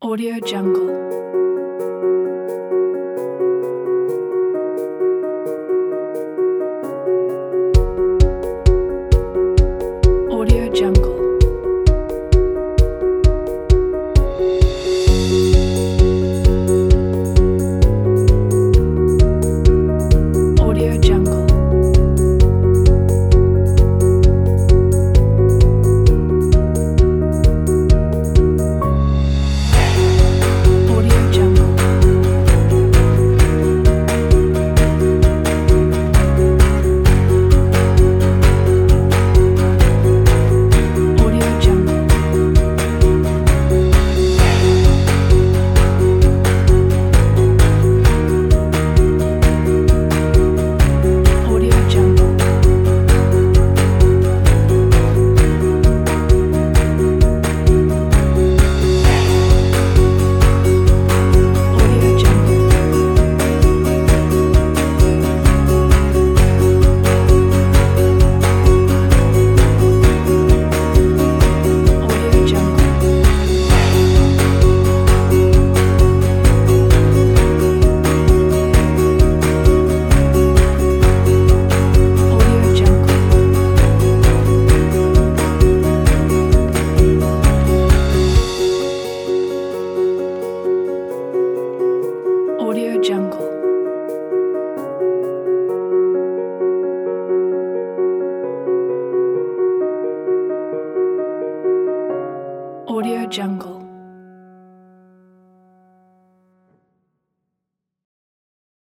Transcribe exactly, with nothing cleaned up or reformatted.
Audio Jungle. Audio Jungle. Audio Jungle. Audio Jungle. Audio Jungle. Audio Jungle. Audio Jungle. Audio Jungle. Audio Jungle. Audio Jungle. Audio Jungle.